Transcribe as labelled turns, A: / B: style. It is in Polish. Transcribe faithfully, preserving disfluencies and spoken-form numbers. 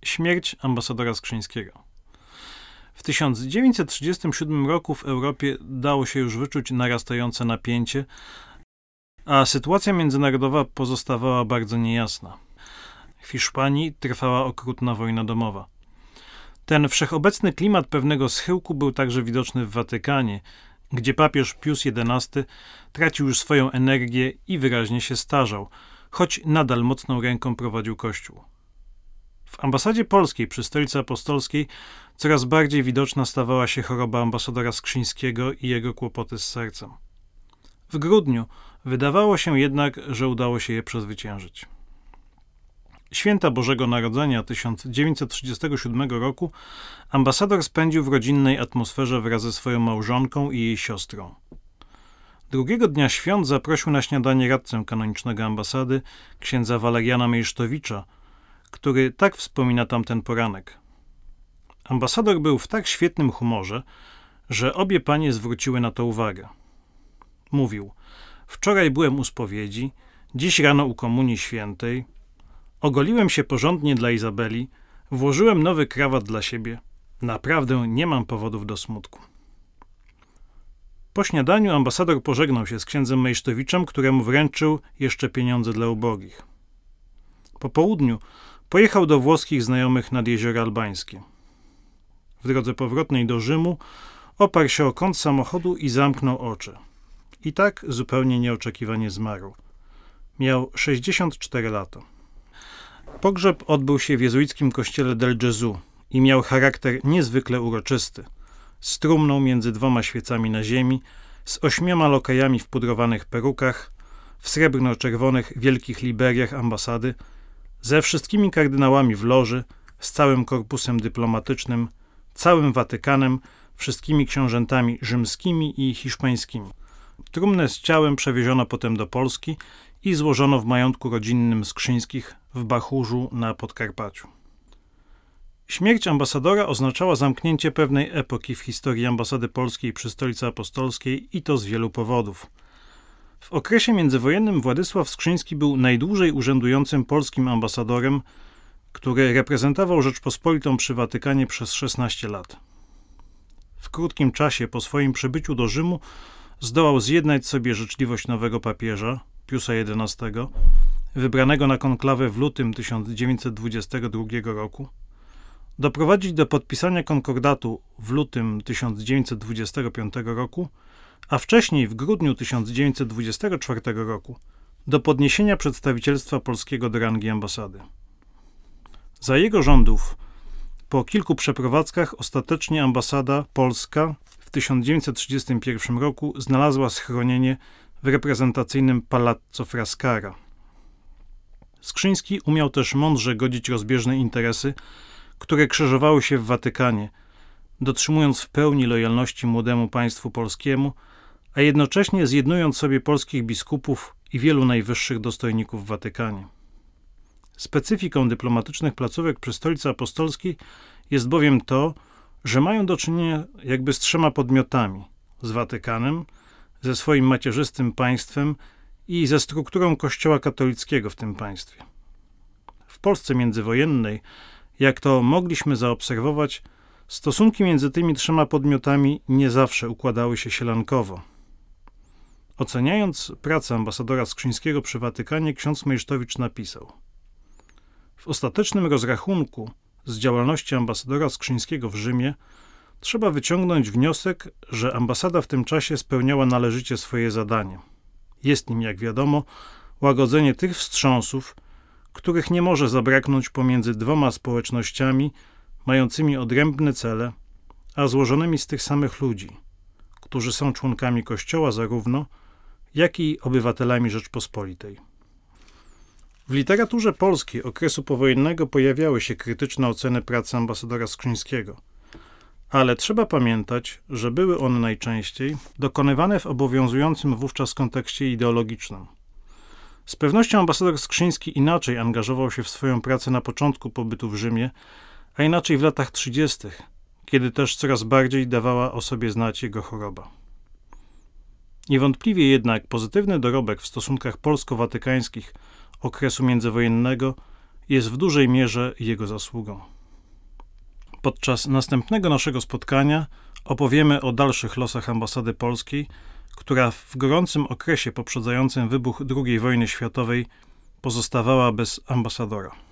A: Śmierć ambasadora Skrzyńskiego. W tysiąc dziewięćset trzydziestym siódmym roku w Europie dało się już wyczuć narastające napięcie, a sytuacja międzynarodowa pozostawała bardzo niejasna. W Hiszpanii trwała okrutna wojna domowa. Ten wszechobecny klimat pewnego schyłku był także widoczny w Watykanie, gdzie papież Pius jedenasty tracił już swoją energię i wyraźnie się starzał, choć nadal mocną ręką prowadził Kościół. W ambasadzie polskiej przy Stolicy Apostolskiej coraz bardziej widoczna stawała się choroba ambasadora Skrzyńskiego i jego kłopoty z sercem. W grudniu wydawało się jednak, że udało się je przezwyciężyć. Święta Bożego Narodzenia tysiąc dziewięćset trzydziestego siódmego roku ambasador spędził w rodzinnej atmosferze wraz ze swoją małżonką i jej siostrą. Drugiego dnia świąt zaprosił na śniadanie radcę kanonicznego ambasady, księdza Waleriana Mejsztowicza, który tak wspomina tamten poranek. Ambasador był w tak świetnym humorze, że obie panie zwróciły na to uwagę. Mówił: wczoraj byłem u spowiedzi, dziś rano u komunii świętej, ogoliłem się porządnie dla Izabeli, włożyłem nowy krawat dla siebie. Naprawdę nie mam powodów do smutku. Po śniadaniu ambasador pożegnał się z księdzem Mejsztowiczem, któremu wręczył jeszcze pieniądze dla ubogich. Po południu pojechał do włoskich znajomych nad Jeziora Albańskie. W drodze powrotnej do Rzymu oparł się o kąt samochodu i zamknął oczy. I tak zupełnie nieoczekiwanie zmarł. Miał sześćdziesiąt cztery lata. Pogrzeb odbył się w jezuickim kościele del Gesù i miał charakter niezwykle uroczysty. Z trumną między dwoma świecami na ziemi, z ośmioma lokajami w pudrowanych perukach, w srebrno-czerwonych wielkich liberiach ambasady, ze wszystkimi kardynałami w loży, z całym korpusem dyplomatycznym, całym Watykanem, wszystkimi książętami rzymskimi i hiszpańskimi. Trumnę z ciałem przewieziono potem do Polski i złożono w majątku rodzinnym Skrzyńskich w Bachurzu na Podkarpaciu. Śmierć ambasadora oznaczała zamknięcie pewnej epoki w historii ambasady polskiej przy Stolicy Apostolskiej i to z wielu powodów. W okresie międzywojennym Władysław Skrzyński był najdłużej urzędującym polskim ambasadorem, który reprezentował Rzeczpospolitą przy Watykanie przez szesnaście lat. W krótkim czasie po swoim przybyciu do Rzymu zdołał zjednać sobie życzliwość nowego papieża, Piusa jedenastego, wybranego na konklawę w lutym tysiąc dziewięćset dwudziestego drugiego roku, doprowadzić do podpisania konkordatu w lutym tysiąc dziewięćset dwudziestego piątego roku, a wcześniej w grudniu tysiąc dziewięćset dwudziestego czwartego roku do podniesienia przedstawicielstwa polskiego do rangi ambasady. Za jego rządów, po kilku przeprowadzkach, ostatecznie ambasada polska w tysiąc dziewięćset trzydziestym pierwszym roku znalazła schronienie w reprezentacyjnym Palazzo Frascara. Skrzyński umiał też mądrze godzić rozbieżne interesy, które krzyżowały się w Watykanie, dotrzymując w pełni lojalności młodemu państwu polskiemu, a jednocześnie zjednując sobie polskich biskupów i wielu najwyższych dostojników w Watykanie. Specyfiką dyplomatycznych placówek przy Stolicy Apostolskiej jest bowiem to, że mają do czynienia jakby z trzema podmiotami: z Watykanem, ze swoim macierzystym państwem i ze strukturą Kościoła katolickiego w tym państwie. W Polsce międzywojennej, jak to mogliśmy zaobserwować, stosunki między tymi trzema podmiotami nie zawsze układały się sielankowo. Oceniając pracę ambasadora Skrzyńskiego przy Watykanie, ksiądz Mejsztowicz napisał: w ostatecznym rozrachunku z działalności ambasadora Skrzyńskiego w Rzymie trzeba wyciągnąć wniosek, że ambasada w tym czasie spełniała należycie swoje zadanie. Jest nim, jak wiadomo, łagodzenie tych wstrząsów, których nie może zabraknąć pomiędzy dwoma społecznościami mającymi odrębne cele, a złożonymi z tych samych ludzi, którzy są członkami Kościoła zarówno, jak i obywatelami Rzeczpospolitej. W literaturze polskiej okresu powojennego pojawiały się krytyczne oceny pracy ambasadora Skrzyńskiego, ale trzeba pamiętać, że były one najczęściej dokonywane w obowiązującym wówczas kontekście ideologicznym. Z pewnością ambasador Skrzyński inaczej angażował się w swoją pracę na początku pobytu w Rzymie, a inaczej w latach trzydziestych, kiedy też coraz bardziej dawała o sobie znać jego choroba. Niewątpliwie jednak pozytywny dorobek w stosunkach polsko-watykańskich okresu międzywojennego jest w dużej mierze jego zasługą. Podczas następnego naszego spotkania opowiemy o dalszych losach ambasady polskiej, która w gorącym okresie poprzedzającym wybuch drugiej wojny światowej pozostawała bez ambasadora.